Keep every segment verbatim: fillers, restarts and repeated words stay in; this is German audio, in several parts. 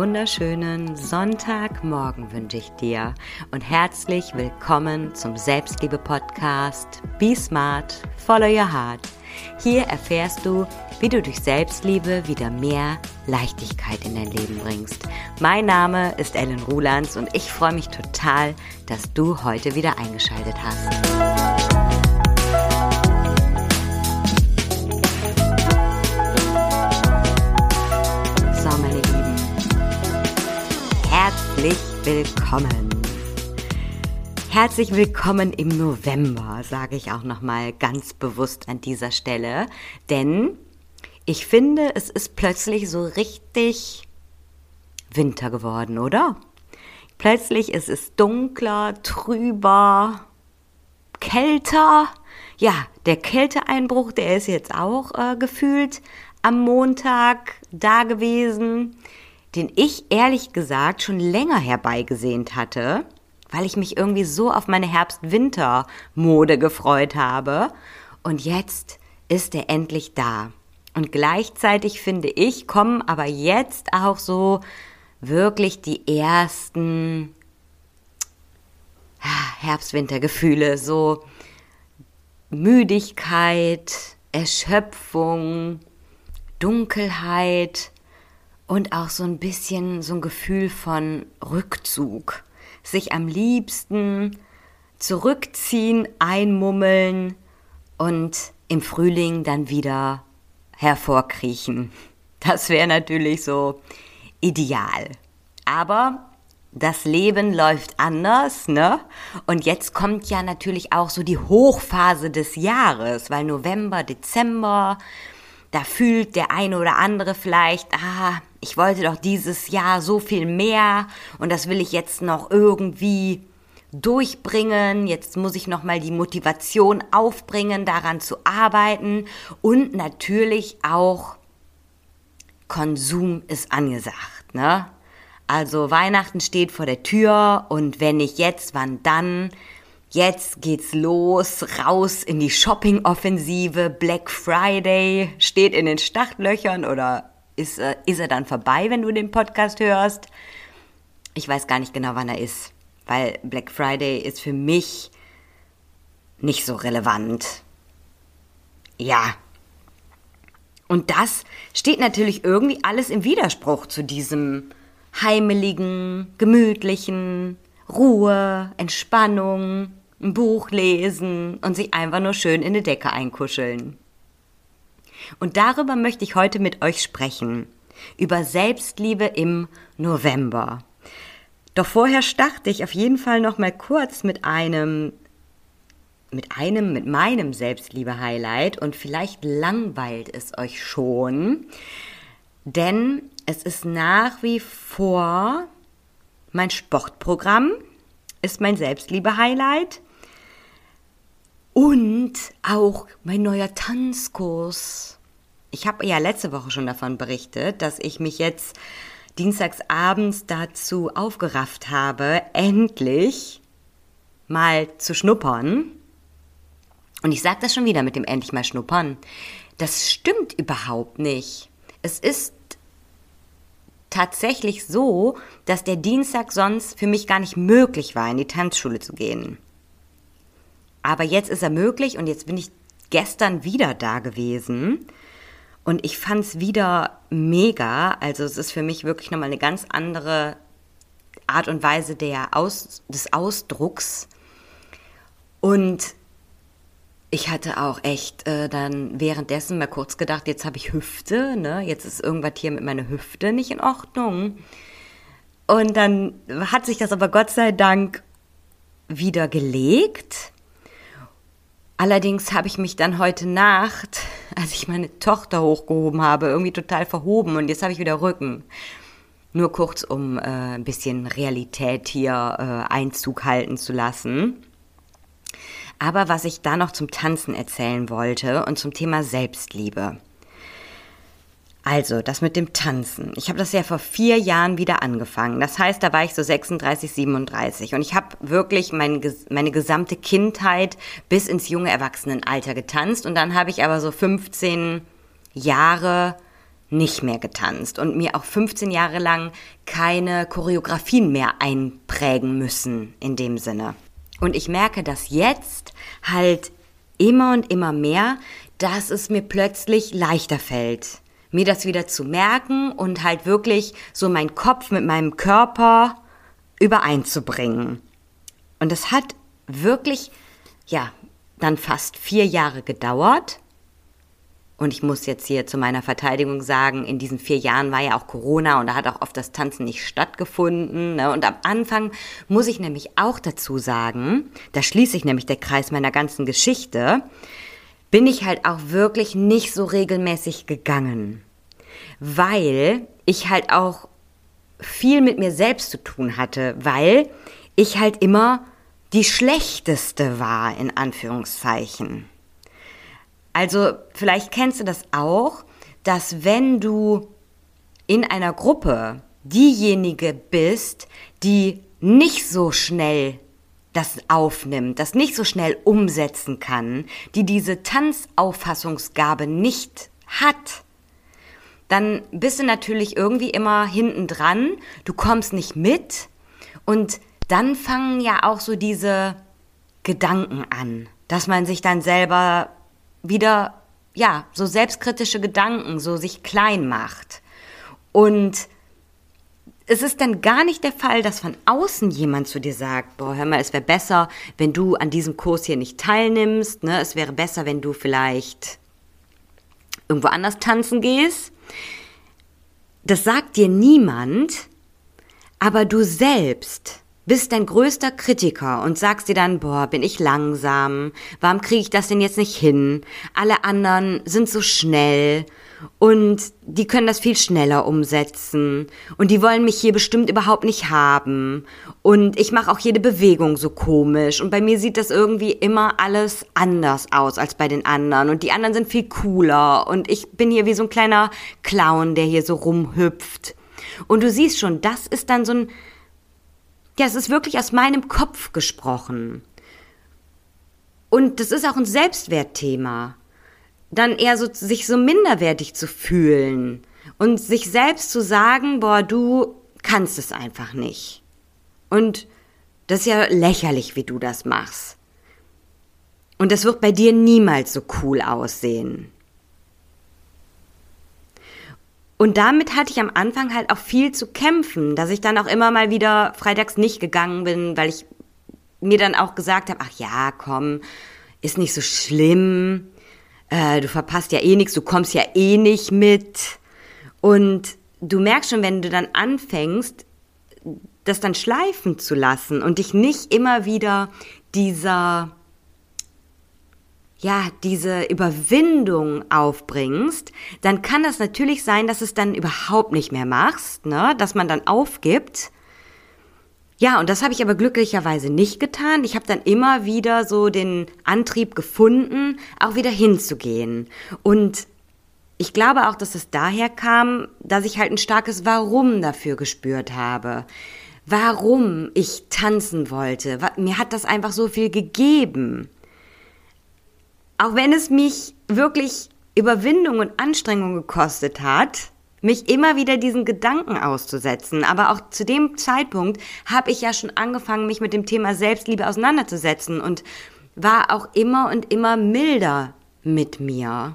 wunderschönen Sonntagmorgen wünsche ich dir und herzlich willkommen zum Selbstliebe-Podcast Be Smart, Follow Your Heart. Hier erfährst du, wie du durch Selbstliebe wieder mehr Leichtigkeit in dein Leben bringst. Mein Name ist Ellen Rulands und ich freue mich total, dass du heute wieder eingeschaltet hast. Herzlich willkommen. Herzlich willkommen im November, sage ich auch nochmal ganz bewusst an dieser Stelle, denn ich finde, es ist plötzlich so richtig Winter geworden, oder? Plötzlich ist es dunkler, trüber, kälter. Ja, der Kälteeinbruch, der ist jetzt auch äh, gefühlt am Montag da gewesen, den ich ehrlich gesagt schon länger herbeigesehnt hatte, weil ich mich irgendwie so auf meine Herbst-Winter-Mode gefreut habe. Und jetzt ist er endlich da. Und gleichzeitig, finde ich, kommen aber jetzt auch so wirklich die ersten Herbst-Winter-Gefühle, so Müdigkeit, Erschöpfung, Dunkelheit, und auch so ein bisschen so ein Gefühl von Rückzug. Sich am liebsten zurückziehen, einmummeln und im Frühling dann wieder hervorkriechen. Das wäre natürlich so ideal. Aber das Leben läuft anders, ne? Und jetzt kommt ja natürlich auch so die Hochphase des Jahres, weil November, Dezember, da fühlt der eine oder andere vielleicht, ah, ich wollte doch dieses Jahr so viel mehr und das will ich jetzt noch irgendwie durchbringen. Jetzt muss ich noch mal die Motivation aufbringen, daran zu arbeiten. Und natürlich auch Konsum ist angesagt, ne? Also Weihnachten steht vor der Tür und wenn nicht jetzt, wann dann? Jetzt geht's los, raus in die Shopping-Offensive. Black Friday steht in den Startlöchern oder ist, äh, ist er dann vorbei, wenn du den Podcast hörst? Ich weiß gar nicht genau, wann er ist, weil Black Friday ist für mich nicht so relevant. Ja. Und das steht natürlich irgendwie alles im Widerspruch zu diesem heimeligen, gemütlichen, Ruhe, Entspannung, ein Buch lesen und sich einfach nur schön in die Decke einkuscheln. Und darüber möchte ich heute mit euch sprechen, über Selbstliebe im November. Doch vorher starte ich auf jeden Fall noch mal kurz mit einem, mit einem, mit meinem Selbstliebe-Highlight und vielleicht langweilt es euch schon, denn es ist nach wie vor mein Sportprogramm, ist mein Selbstliebe-Highlight und auch mein neuer Tanzkurs. Ich habe ja letzte Woche schon davon berichtet, dass ich mich jetzt dienstags abends dazu aufgerafft habe, endlich mal zu schnuppern. Und ich sage das schon wieder mit dem endlich mal schnuppern. Das stimmt überhaupt nicht. Es ist tatsächlich so, dass der Dienstag sonst für mich gar nicht möglich war, in die Tanzschule zu gehen. Aber jetzt ist er möglich und jetzt bin ich gestern wieder da gewesen und ich fand es wieder mega. Also es ist für mich wirklich nochmal eine ganz andere Art und Weise der Aus, des Ausdrucks. Und ich hatte auch echt äh, dann währenddessen mal kurz gedacht, jetzt habe ich Hüfte, ne? Jetzt ist irgendwas hier mit meiner Hüfte nicht in Ordnung. Und dann hat sich das aber Gott sei Dank wieder gelegt. Allerdings habe ich mich dann heute Nacht, als ich meine Tochter hochgehoben habe, irgendwie total verhoben und jetzt habe ich wieder Rücken. Nur kurz, um äh, ein bisschen Realität hier äh, Einzug halten zu lassen. Aber was ich da noch zum Tanzen erzählen wollte und zum Thema Selbstliebe. Also, das mit dem Tanzen. Ich habe das ja vor vier Jahren wieder angefangen. Das heißt, da war ich so sechsunddreißig, siebenunddreißig. Und ich habe wirklich mein, meine gesamte Kindheit bis ins junge Erwachsenenalter getanzt. Und dann habe ich aber so fünfzehn Jahre nicht mehr getanzt und mir auch fünfzehn Jahre lang keine Choreografien mehr einprägen müssen in dem Sinne. Und ich merke das jetzt halt immer und immer mehr, dass es mir plötzlich leichter fällt, mir das wieder zu merken und halt wirklich so meinen Kopf mit meinem Körper übereinzubringen. Und das hat wirklich, ja, dann fast vier Jahre gedauert. Und ich muss jetzt hier zu meiner Verteidigung sagen, in diesen vier Jahren war ja auch Corona und da hat auch oft das Tanzen nicht stattgefunden. Ne? Und am Anfang muss ich nämlich auch dazu sagen, da schließe ich nämlich der Kreis meiner ganzen Geschichte, bin ich halt auch wirklich nicht so regelmäßig gegangen. Weil ich halt auch viel mit mir selbst zu tun hatte, weil ich halt immer die Schlechteste war, in Anführungszeichen. Also vielleicht kennst du das auch, dass wenn du in einer Gruppe diejenige bist, die nicht so schnell das aufnimmt, das nicht so schnell umsetzen kann, die diese Tanzauffassungsgabe nicht hat, dann bist du natürlich irgendwie immer hinten dran, du kommst nicht mit und dann fangen ja auch so diese Gedanken an, dass man sich dann selber wieder, ja, so selbstkritische Gedanken, so sich klein macht. Und es ist dann gar nicht der Fall, dass von außen jemand zu dir sagt, boah, hör mal, es wäre besser, wenn du an diesem Kurs hier nicht teilnimmst, ne? Es wäre besser, wenn du vielleicht irgendwo anders tanzen gehst. Das sagt dir niemand, aber du selbst bist dein größter Kritiker und sagst dir dann, boah, bin ich langsam, warum kriege ich das denn jetzt nicht hin? Alle anderen sind so schnell und die können das viel schneller umsetzen und die wollen mich hier bestimmt überhaupt nicht haben und ich mache auch jede Bewegung so komisch und bei mir sieht das irgendwie immer alles anders aus als bei den anderen und die anderen sind viel cooler und ich bin hier wie so ein kleiner Clown, der hier so rumhüpft. Und du siehst schon, das ist dann so ein Ja, es ist wirklich aus meinem Kopf gesprochen. Und das ist auch ein Selbstwertthema. Dann eher so, sich so minderwertig zu fühlen und sich selbst zu sagen, boah, du kannst es einfach nicht. Und das ist ja lächerlich, wie du das machst. Und das wird bei dir niemals so cool aussehen. Und damit hatte ich am Anfang halt auch viel zu kämpfen, dass ich dann auch immer mal wieder freitags nicht gegangen bin, weil ich mir dann auch gesagt habe, ach ja, komm, ist nicht so schlimm, äh, du verpasst ja eh nichts, du kommst ja eh nicht mit. Und du merkst schon, wenn du dann anfängst, das dann schleifen zu lassen und dich nicht immer wieder dieser ja, diese Überwindung aufbringst, dann kann das natürlich sein, dass es dann überhaupt nicht mehr machst, ne, dass man dann aufgibt. Ja, und das habe ich aber glücklicherweise nicht getan. Ich habe dann immer wieder so den Antrieb gefunden, auch wieder hinzugehen. Und ich glaube auch, dass es daher kam, dass ich halt ein starkes Warum dafür gespürt habe. Warum ich tanzen wollte. Mir hat das einfach so viel gegeben. Auch wenn es mich wirklich Überwindung und Anstrengung gekostet hat, mich immer wieder diesen Gedanken auszusetzen. Aber auch zu dem Zeitpunkt habe ich ja schon angefangen, mich mit dem Thema Selbstliebe auseinanderzusetzen und war auch immer und immer milder mit mir.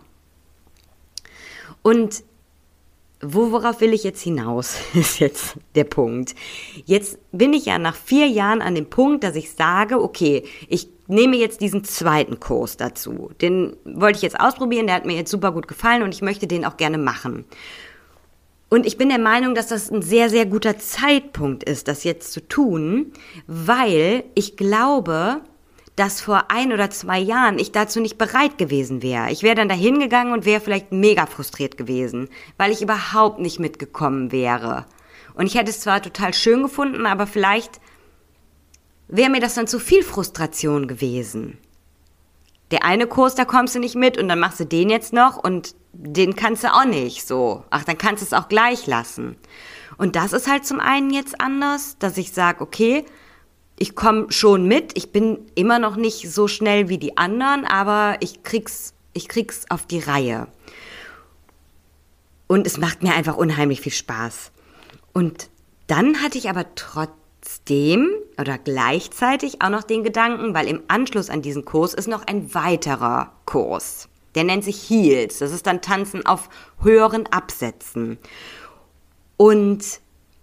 Und wo, worauf will ich jetzt hinaus, ist jetzt der Punkt. Jetzt bin ich ja nach vier Jahren an dem Punkt, dass ich sage, okay, ich nehme jetzt diesen zweiten Kurs dazu. Den wollte ich jetzt ausprobieren, der hat mir jetzt super gut gefallen und ich möchte den auch gerne machen. Und ich bin der Meinung, dass das ein sehr, sehr guter Zeitpunkt ist, das jetzt zu tun, weil ich glaube, dass vor ein oder zwei Jahren ich dazu nicht bereit gewesen wäre. Ich wäre dann da hingegangen und wäre vielleicht mega frustriert gewesen, weil ich überhaupt nicht mitgekommen wäre. Und ich hätte es zwar total schön gefunden, aber vielleicht wäre mir das dann zu viel Frustration gewesen. Der eine Kurs, da kommst du nicht mit und dann machst du den jetzt noch und den kannst du auch nicht so. Ach, dann kannst du es auch gleich lassen. Und das ist halt zum einen jetzt anders, dass ich sage, okay, ich komme schon mit, ich bin immer noch nicht so schnell wie die anderen, aber ich krieg's, ich krieg's auf die Reihe. Und es macht mir einfach unheimlich viel Spaß. Und dann hatte ich aber trotzdem oder gleichzeitig auch noch den Gedanken, weil im Anschluss an diesen Kurs ist noch ein weiterer Kurs. Der nennt sich Heels. Das ist dann Tanzen auf höheren Absätzen. Und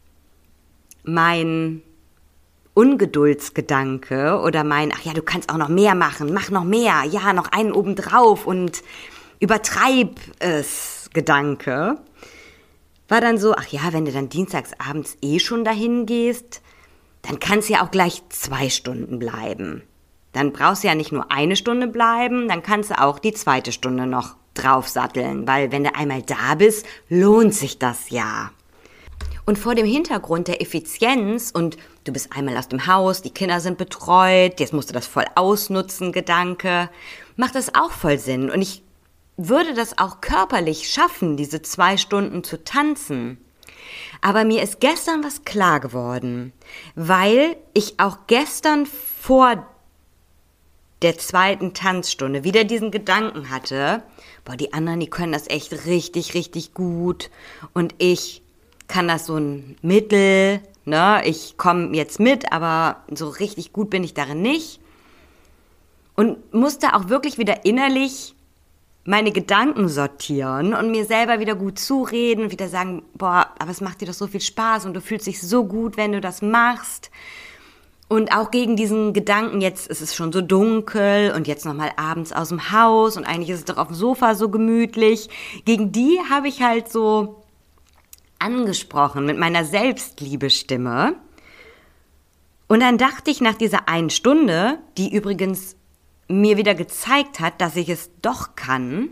mein Ungeduldsgedanke oder mein, ach ja, du kannst auch noch mehr machen, mach noch mehr, ja, noch einen obendrauf und übertreib es Gedanke, war dann so, ach ja, wenn du dann dienstags abends eh schon dahin gehst, dann kannst du ja auch gleich zwei Stunden bleiben. Dann brauchst du ja nicht nur eine Stunde bleiben, dann kannst du auch die zweite Stunde noch draufsatteln, weil wenn du einmal da bist, lohnt sich das ja. Und vor dem Hintergrund der Effizienz und du bist einmal aus dem Haus, die Kinder sind betreut, jetzt musst du das voll ausnutzen, Gedanke, macht das auch voll Sinn. Und ich würde das auch körperlich schaffen, diese zwei Stunden zu tanzen. Aber mir ist gestern was klar geworden, weil ich auch gestern vor der zweiten Tanzstunde wieder diesen Gedanken hatte, boah, die anderen, die können das echt richtig, richtig gut und ich kann das so ein Mittel, ne, ich komme jetzt mit, aber so richtig gut bin ich darin nicht und musste auch wirklich wieder innerlich meine Gedanken sortieren und mir selber wieder gut zureden und wieder sagen, boah, aber es macht dir doch so viel Spaß und du fühlst dich so gut, wenn du das machst. Und auch gegen diesen Gedanken, jetzt ist es schon so dunkel und jetzt nochmal abends aus dem Haus und eigentlich ist es doch auf dem Sofa so gemütlich. Gegen die habe ich halt so angesprochen mit meiner Selbstliebestimme. Und dann dachte ich nach dieser einen Stunde, die übrigens mir wieder gezeigt hat, dass ich es doch kann,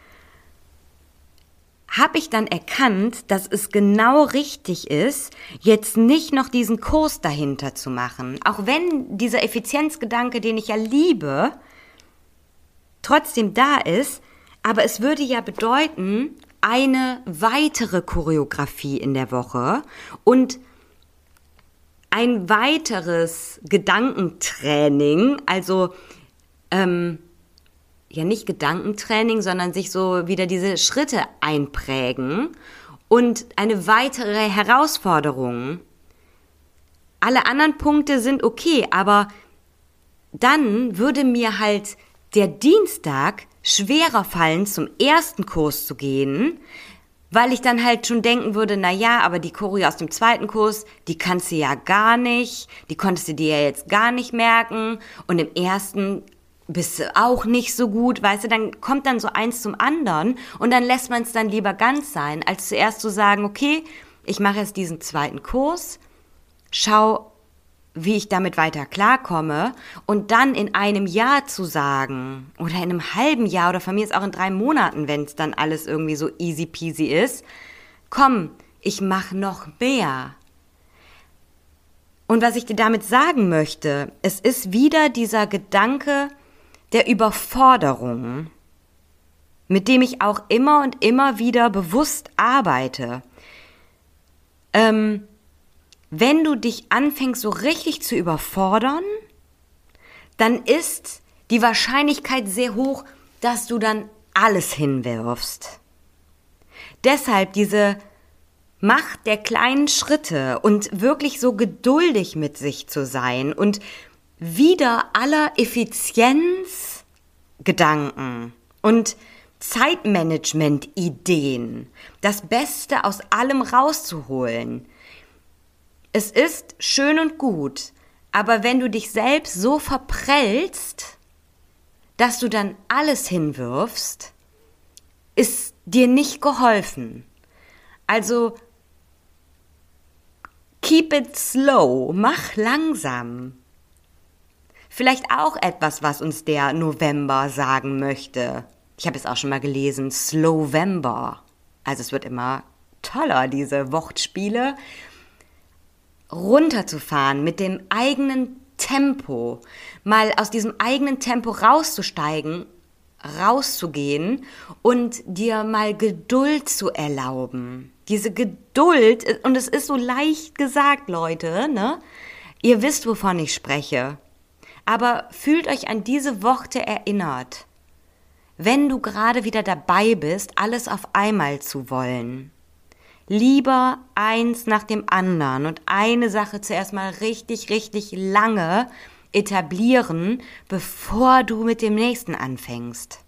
habe ich dann erkannt, dass es genau richtig ist, jetzt nicht noch diesen Kurs dahinter zu machen. Auch wenn dieser Effizienzgedanke, den ich ja liebe, trotzdem da ist, aber es würde ja bedeuten, eine weitere Choreografie in der Woche und ein weiteres Gedankentraining, also ähm, ja nicht Gedankentraining, sondern sich so wieder diese Schritte einprägen und eine weitere Herausforderung. Alle anderen Punkte sind okay, aber dann würde mir halt der Dienstag schwerer fallen, zum ersten Kurs zu gehen, weil ich dann halt schon denken würde, na ja, aber die Choreo aus dem zweiten Kurs, die kannst du ja gar nicht, die konntest du dir ja jetzt gar nicht merken und im ersten bist du auch nicht so gut, weißt du, dann kommt dann so eins zum anderen und dann lässt man es dann lieber ganz sein, als zuerst zu sagen, okay, ich mache jetzt diesen zweiten Kurs, schau, wie ich damit weiter klarkomme und dann in einem Jahr zu sagen oder in einem halben Jahr oder von mir ist auch in drei Monaten, wenn es dann alles irgendwie so easy peasy ist, komm, ich mache noch mehr. Und was ich dir damit sagen möchte, es ist wieder dieser Gedanke der Überforderung, mit dem ich auch immer und immer wieder bewusst arbeite. Ähm, wenn du dich anfängst, so richtig zu überfordern, dann ist die Wahrscheinlichkeit sehr hoch, dass du dann alles hinwirfst. Deshalb diese Macht der kleinen Schritte und wirklich so geduldig mit sich zu sein und wieder aller Effizienzgedanken und Zeitmanagement-Ideen, das Beste aus allem rauszuholen. Es ist schön und gut, aber wenn du dich selbst so verprellst, dass du dann alles hinwirfst, ist dir nicht geholfen. Also keep it slow, mach langsam. Vielleicht auch etwas, was uns der November sagen möchte. Ich habe es auch schon mal gelesen, Slowember. Also es wird immer toller, diese Wortspiele. Runterzufahren mit dem eigenen Tempo, mal aus diesem eigenen Tempo rauszusteigen, rauszugehen und dir mal Geduld zu erlauben. Diese Geduld, und es ist so leicht gesagt, Leute, ne? Ihr wisst, wovon ich spreche. Aber fühlt euch an diese Worte erinnert. wenn du gerade wieder dabei bist, alles auf einmal zu wollen. Lieber eins nach dem anderen und eine Sache zuerst mal richtig, richtig lange etablieren, bevor du mit dem nächsten anfängst.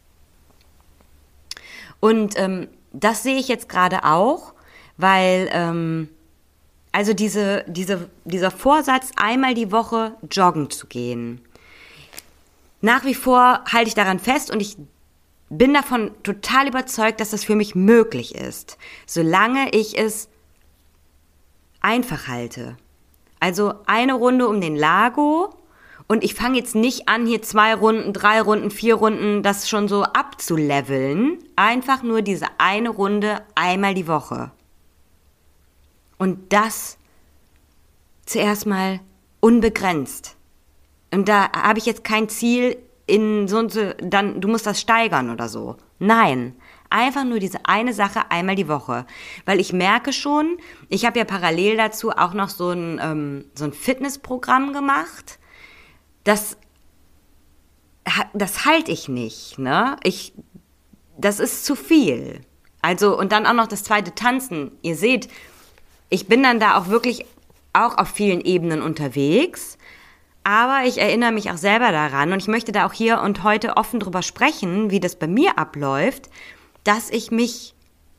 Und ähm, das sehe ich jetzt gerade auch, weil ähm, also diese, diese, dieser Vorsatz, einmal die Woche joggen zu gehen. Nach wie vor halte ich daran fest und ich bin davon total überzeugt, dass das für mich möglich ist, solange ich es einfach halte. Also eine Runde um den Lago und ich fange jetzt nicht an, hier zwei Runden, drei Runden, vier Runden, das schon so abzuleveln. Einfach nur diese eine Runde einmal die Woche. Und das zuerst mal unbegrenzt. Und da habe ich jetzt kein Ziel in so und so, dann, du musst das steigern oder so. Nein, einfach nur diese eine Sache einmal die Woche. Weil ich merke schon, ich habe ja parallel dazu auch noch so ein, ähm, so ein Fitnessprogramm gemacht. Das, das halte ich nicht, ne? Ich, das ist zu viel. Also, und dann auch noch das zweite Tanzen. Ihr seht, ich bin dann da auch wirklich auch auf vielen Ebenen unterwegs. Aber ich erinnere mich auch selber daran und ich möchte da auch hier und heute offen drüber sprechen, wie das bei mir abläuft, dass ich mich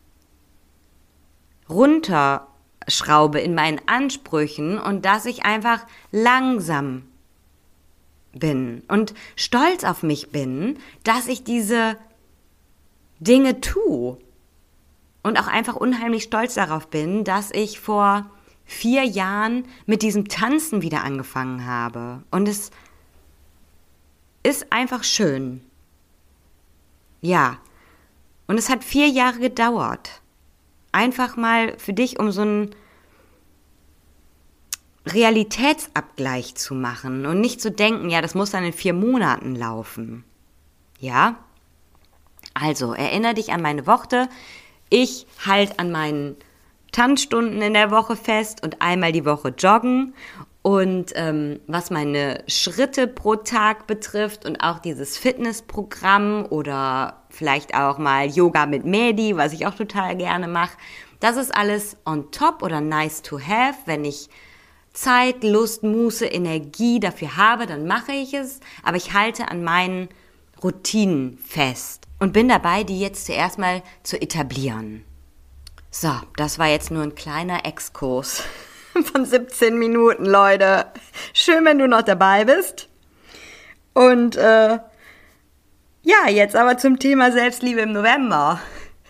runterschraube in meinen Ansprüchen und dass ich einfach langsam bin und stolz auf mich bin, dass ich diese Dinge tue und auch einfach unheimlich stolz darauf bin, dass ich vor vier Jahren mit diesem Tanzen wieder angefangen habe. Und es ist einfach schön. Ja. Und es hat vier Jahre gedauert. Einfach mal für dich, um so einen Realitätsabgleich zu machen und nicht zu denken, ja, das muss dann in vier Monaten laufen. Ja? Also, erinnere dich an meine Worte. Ich halte an meinen Tanzstunden in der Woche fest und einmal die Woche joggen. Und ähm, was meine Schritte pro Tag betrifft und auch dieses Fitnessprogramm oder vielleicht auch mal Yoga mit Medi, was ich auch total gerne mache, das ist alles on top oder nice to have. Wenn ich Zeit, Lust, Muße, Energie dafür habe, dann mache ich es. Aber ich halte an meinen Routinen fest und bin dabei, die jetzt zuerst mal zu etablieren. So, das war jetzt nur ein kleiner Exkurs von siebzehn Minuten, Leute. Schön, wenn du noch dabei bist. Und äh, ja, jetzt aber zum Thema Selbstliebe im November.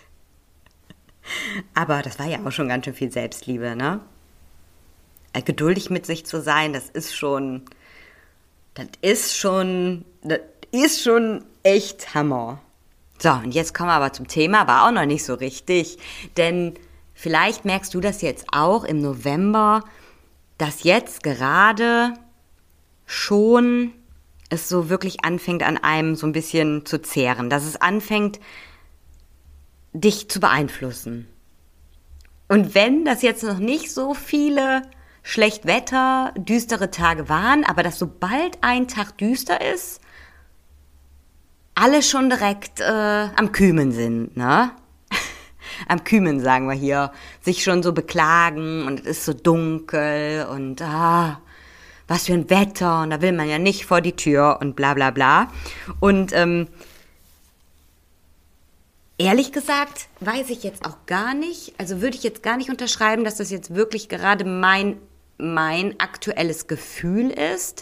Aber das war ja auch schon ganz schön viel Selbstliebe, ne? Geduldig mit sich zu sein, das ist schon, das ist schon, das ist schon echt Hammer. So, und jetzt kommen wir aber zum Thema, war auch noch nicht so richtig, denn vielleicht merkst du das jetzt auch im November, dass jetzt gerade schon es so wirklich anfängt an einem so ein bisschen zu zehren, dass es anfängt, dich zu beeinflussen. Und wenn das jetzt noch nicht so viele Schlechtwetter, düstere Tage waren, aber dass sobald ein Tag düster ist, alle schon direkt äh, am Kümen sind, ne? Am Kümen, sagen wir hier, sich schon so beklagen und es ist so dunkel und ah, was für ein Wetter und da will man ja nicht vor die Tür und bla bla bla. Und ähm, ehrlich gesagt weiß ich jetzt auch gar nicht, also würde ich jetzt gar nicht unterschreiben, dass das jetzt wirklich gerade mein, mein aktuelles Gefühl ist,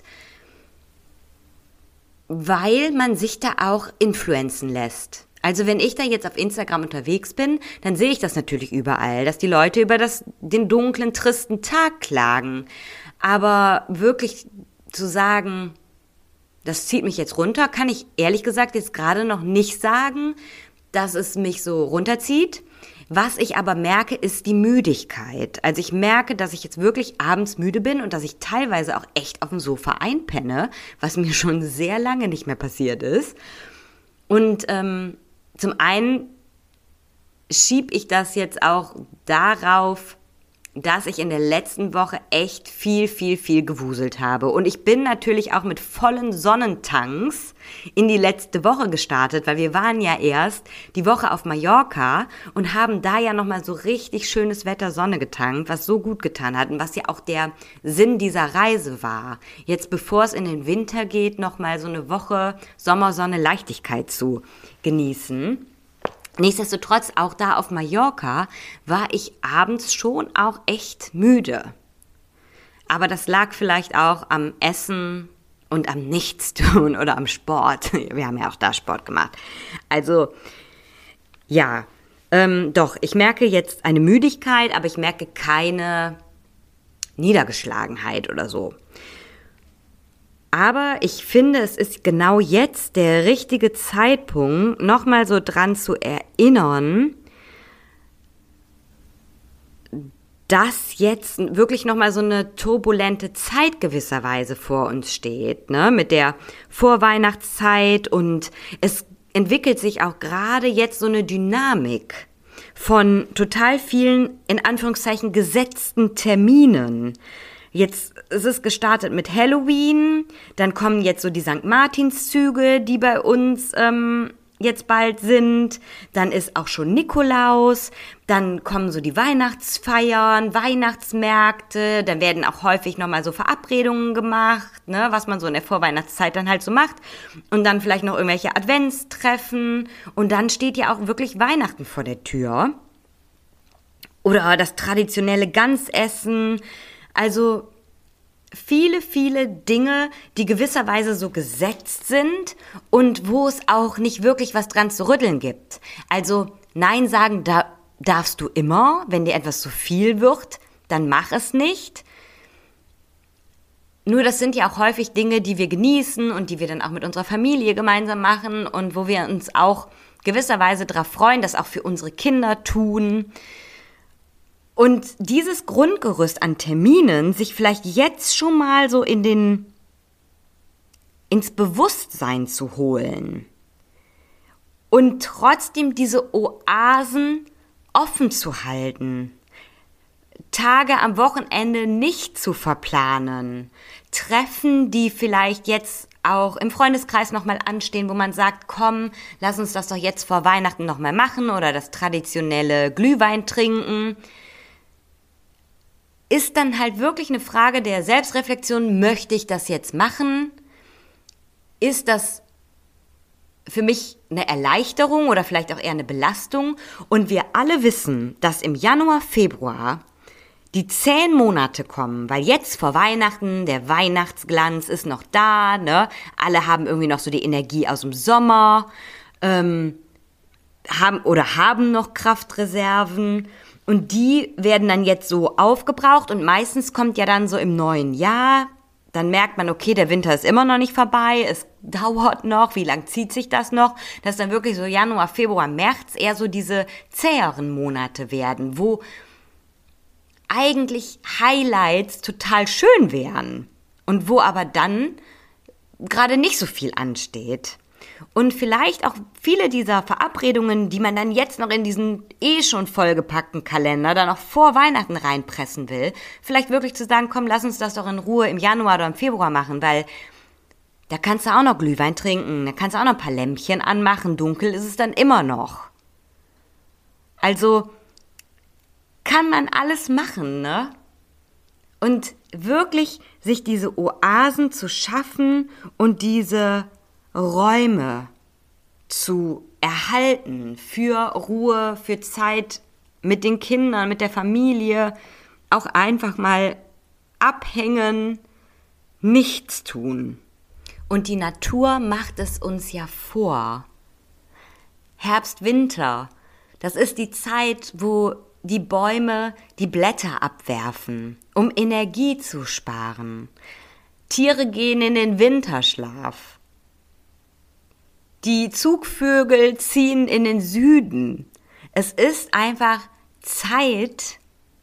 weil man sich da auch influenzen lässt. Also wenn ich da jetzt auf Instagram unterwegs bin, dann sehe ich das natürlich überall, dass die Leute über das, den dunklen, tristen Tag klagen. Aber wirklich zu sagen, das zieht mich jetzt runter, kann ich ehrlich gesagt jetzt gerade noch nicht sagen, dass es mich so runterzieht. Was ich aber merke, ist die Müdigkeit. Also ich merke, dass ich jetzt wirklich abends müde bin und dass ich teilweise auch echt auf dem Sofa einpenne, was mir schon sehr lange nicht mehr passiert ist. Und ähm, zum einen schiebe ich das jetzt auch darauf, dass ich in der letzten Woche echt viel, viel, viel gewuselt habe. Und ich bin natürlich auch mit vollen Sonnentanks in die letzte Woche gestartet, weil wir waren ja erst die Woche auf Mallorca und haben da ja nochmal so richtig schönes Wetter Sonne getankt, was so gut getan hat und was ja auch der Sinn dieser Reise war. Jetzt, bevor es in den Winter geht, nochmal so eine Woche Sommersonne, Leichtigkeit zu genießen. Nichtsdestotrotz, auch da auf Mallorca war ich abends schon auch echt müde. Aber das lag vielleicht auch am Essen und am Nichtstun oder am Sport. Wir haben ja auch da Sport gemacht. Also, ja, ähm, doch, ich merke jetzt eine Müdigkeit, aber ich merke keine Niedergeschlagenheit oder so. Aber ich finde, es ist genau jetzt der richtige Zeitpunkt, nochmal so dran zu erinnern, dass jetzt wirklich nochmal so eine turbulente Zeit gewisserweise vor uns steht, ne, mit der Vorweihnachtszeit, und es entwickelt sich auch gerade jetzt so eine Dynamik von total vielen, in Anführungszeichen, gesetzten Terminen. Jetzt ist es gestartet mit Halloween, dann kommen jetzt so die Sankt Martinszüge, die bei uns ähm, jetzt bald sind, dann ist auch schon Nikolaus, dann kommen so die Weihnachtsfeiern, Weihnachtsmärkte, dann werden auch häufig nochmal so Verabredungen gemacht, ne, was man so in der Vorweihnachtszeit dann halt so macht, und dann vielleicht noch irgendwelche Adventstreffen, und dann steht ja auch wirklich Weihnachten vor der Tür. Oder das traditionelle Gansessen. Also viele, viele Dinge, die gewisserweise so gesetzt sind und wo es auch nicht wirklich was dran zu rütteln gibt. Also Nein sagen da darfst du immer, wenn dir etwas zu viel wird, dann mach es nicht. Nur das sind ja auch häufig Dinge, die wir genießen und die wir dann auch mit unserer Familie gemeinsam machen und wo wir uns auch gewisserweise darauf freuen, das auch für unsere Kinder tun. Und dieses Grundgerüst an Terminen sich vielleicht jetzt schon mal so in den, ins Bewusstsein zu holen und trotzdem diese Oasen offen zu halten, Tage am Wochenende nicht zu verplanen, Treffen, die vielleicht jetzt auch im Freundeskreis nochmal anstehen, wo man sagt, komm, lass uns das doch jetzt vor Weihnachten nochmal machen, oder das traditionelle Glühwein trinken, ist dann halt wirklich eine Frage der Selbstreflexion. Möchte ich das jetzt machen? Ist das für mich eine Erleichterung oder vielleicht auch eher eine Belastung? Und wir alle wissen, dass im Januar, Februar die zehn Monate kommen, weil jetzt vor Weihnachten, der Weihnachtsglanz ist noch da, ne? Alle haben irgendwie noch so die Energie aus dem Sommer, ähm, haben oder haben noch Kraftreserven. Und die werden dann jetzt so aufgebraucht, und meistens kommt ja dann so im neuen Jahr, dann merkt man, okay, der Winter ist immer noch nicht vorbei, es dauert noch, wie lang zieht sich das noch, dass dann wirklich so Januar, Februar, März eher so diese zäheren Monate werden, wo eigentlich Highlights total schön wären und wo aber dann gerade nicht so viel ansteht. Und vielleicht auch viele dieser Verabredungen, die man dann jetzt noch in diesen eh schon vollgepackten Kalender dann auch vor Weihnachten reinpressen will, vielleicht wirklich zu sagen, komm, lass uns das doch in Ruhe im Januar oder im Februar machen, weil da kannst du auch noch Glühwein trinken, da kannst du auch noch ein paar Lämpchen anmachen, dunkel ist es dann immer noch. Also kann man alles machen, ne? Und wirklich sich diese Oasen zu schaffen und diese Räume zu erhalten für Ruhe, für Zeit mit den Kindern, mit der Familie, auch einfach mal abhängen, nichts tun. Und die Natur macht es uns ja vor. Herbst, Winter, das ist die Zeit, wo die Bäume die Blätter abwerfen, um Energie zu sparen. Tiere gehen in den Winterschlaf. Die Zugvögel ziehen in den Süden. Es ist einfach Zeit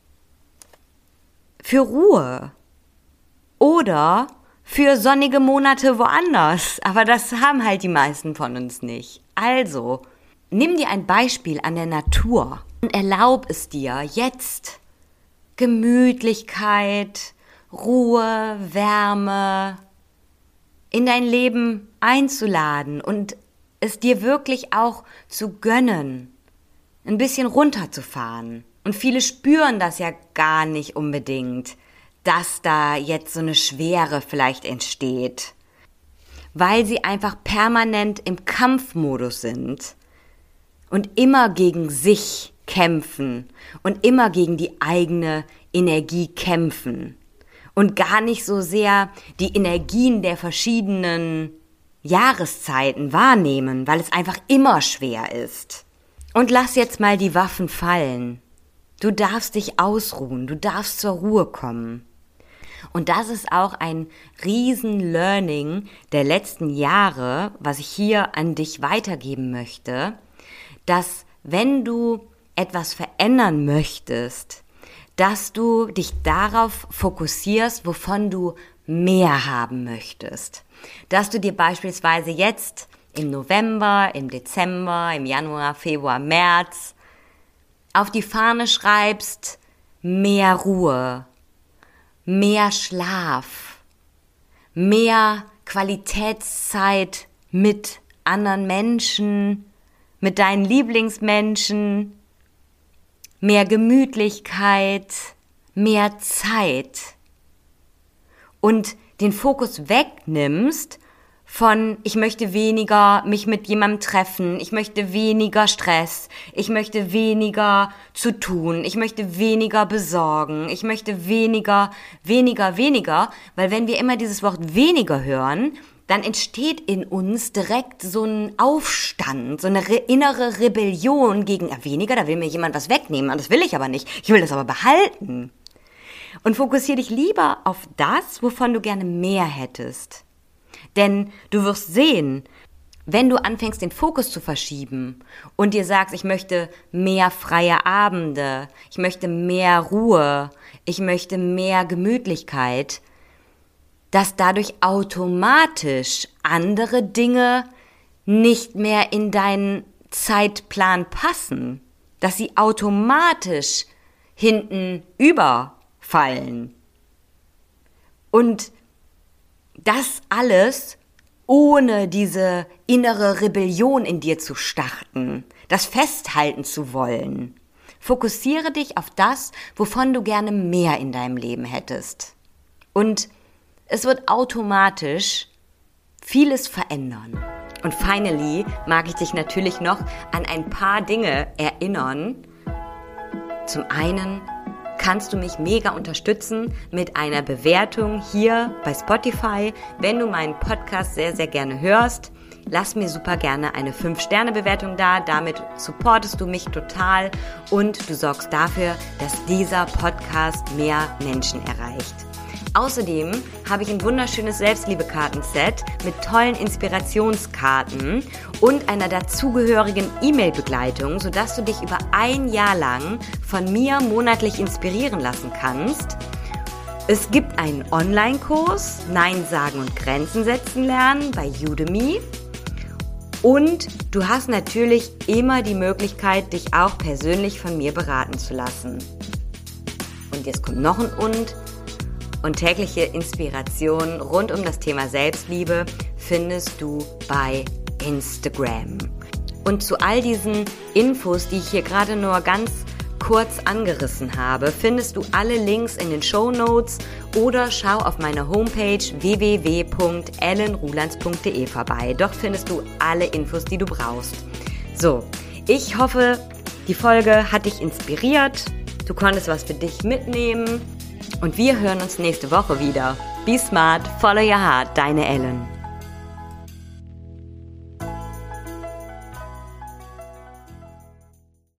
für Ruhe oder für sonnige Monate woanders. Aber das haben halt die meisten von uns nicht. Also, nimm dir ein Beispiel an der Natur und erlaub es dir, jetzt Gemütlichkeit, Ruhe, Wärme in dein Leben einzuladen und es dir wirklich auch zu gönnen, ein bisschen runterzufahren. Und viele spüren das ja gar nicht unbedingt, dass da jetzt so eine Schwere vielleicht entsteht, weil sie einfach permanent im Kampfmodus sind und immer gegen sich kämpfen und immer gegen die eigene Energie kämpfen und gar nicht so sehr die Energien der verschiedenen Jahreszeiten wahrnehmen, weil es einfach immer schwer ist. Und lass jetzt mal die Waffen fallen. Du darfst dich ausruhen, du darfst zur Ruhe kommen. Und das ist auch ein Riesen-Learning der letzten Jahre, was ich hier an dich weitergeben möchte, dass wenn du etwas verändern möchtest, dass du dich darauf fokussierst, wovon du mehr haben möchtest. Dass du dir beispielsweise jetzt im November, im Dezember, im Januar, Februar, März auf die Fahne schreibst, mehr Ruhe, mehr Schlaf, mehr Qualitätszeit mit anderen Menschen, mit deinen Lieblingsmenschen, mehr Gemütlichkeit, mehr Zeit und den Fokus wegnimmst von, ich möchte weniger mich mit jemandem treffen, ich möchte weniger Stress, ich möchte weniger zu tun, ich möchte weniger besorgen, ich möchte weniger, weniger, weniger, weil wenn wir immer dieses Wort weniger hören, dann entsteht in uns direkt so ein Aufstand, so eine re- innere Rebellion gegen ja, weniger, da will mir jemand was wegnehmen, und das will ich aber nicht, ich will das aber behalten. Und fokussiere dich lieber auf das, wovon du gerne mehr hättest. Denn du wirst sehen, wenn du anfängst, den Fokus zu verschieben und dir sagst, ich möchte mehr freie Abende, ich möchte mehr Ruhe, ich möchte mehr Gemütlichkeit, dass dadurch automatisch andere Dinge nicht mehr in deinen Zeitplan passen, dass sie automatisch hinten überfallen. Und das alles ohne diese innere Rebellion in dir zu starten, das festhalten zu wollen. Fokussiere dich auf das, wovon du gerne mehr in deinem Leben hättest. Und es wird automatisch vieles verändern. Und finally mag ich dich natürlich noch an ein paar Dinge erinnern. Zum einen kannst du mich mega unterstützen mit einer Bewertung hier bei Spotify. Wenn du meinen Podcast sehr, sehr gerne hörst, lass mir super gerne eine fünf Sterne Bewertung da. Damit supportest du mich total und du sorgst dafür, dass dieser Podcast mehr Menschen erreicht. Außerdem habe ich ein wunderschönes Selbstliebe-Kartenset mit tollen Inspirationskarten und einer dazugehörigen E-Mail-Begleitung, sodass du dich über ein Jahr lang von mir monatlich inspirieren lassen kannst. Es gibt einen Online-Kurs, Nein sagen und Grenzen setzen lernen bei Udemy. Und du hast natürlich immer die Möglichkeit, dich auch persönlich von mir beraten zu lassen. Und jetzt kommt noch ein Und. Und tägliche Inspiration rund um das Thema Selbstliebe findest du bei Instagram. Und zu all diesen Infos, die ich hier gerade nur ganz kurz angerissen habe, findest du alle Links in den Shownotes oder schau auf meiner Homepage w w w punkt ellen rulands punkt d e vorbei. Dort findest du alle Infos, die du brauchst. So, ich hoffe, die Folge hat dich inspiriert. Du konntest was für dich mitnehmen. Und wir hören uns nächste Woche wieder. Be smart, follow your heart, deine Ellen.